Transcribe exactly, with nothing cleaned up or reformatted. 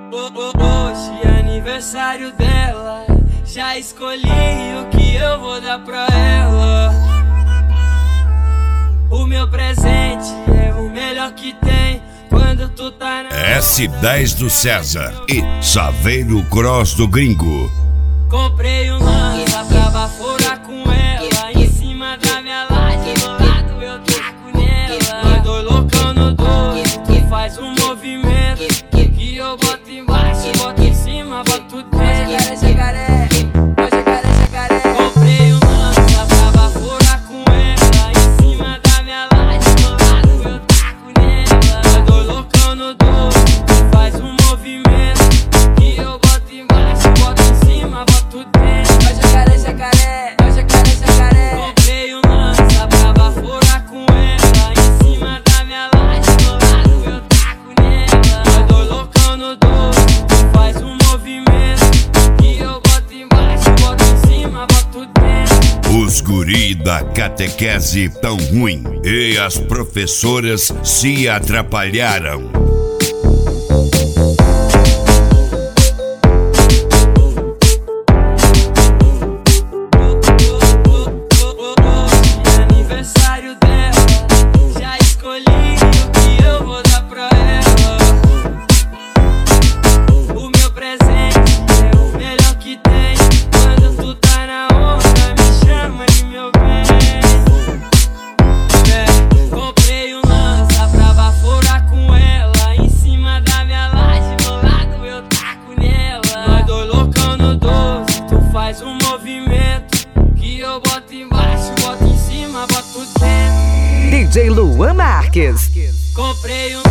Hoje é aniversário dela, já escolhi o que eu vou dar pra ela. O meu presente é o melhor que tem quando tu tá na... S dez do César e Saveiro Cross do Gringo. Comprei um lança pra baforar com ela, em cima da minha laje, do lado eu taco nela. Nós dois loucão no doce, tu faz um movimento que eu boto embaixo, boto em cima, boto dentro. Jacaré, jacaré, jacaré, jacaré. Comprei um lança pra baforar com ela, em cima da minha laje, do lado eu taco nela. Nós dois loucão no doce, tu faz um movimento que eu boto embaixo, boto em cima, boto dentro. Jacaré, jacaré, jacaré, jacaré. Comprei um lança pra baforar com ela, em cima da minha laje, do lado eu taco nela. Nós dois loucão no doce, tu faz um movimento que eu boto embaixo, boto em cima, boto dentro. Os guri da catequese tão ruim e as professoras se atrapalharam. Aniversário dela, já escolhi o que eu vou dar pra ela. O meu presente é o melhor que tem quando tu tá na onda, me chama de meu bem. É, comprei um lança pra baforar com ela, em cima da minha laje, do lado eu taco nela. Nós dois loucão no doce, tu faz um movimento que eu boto embaixo, boto em cima, boto dentro. D J Luan Marques. Comprei um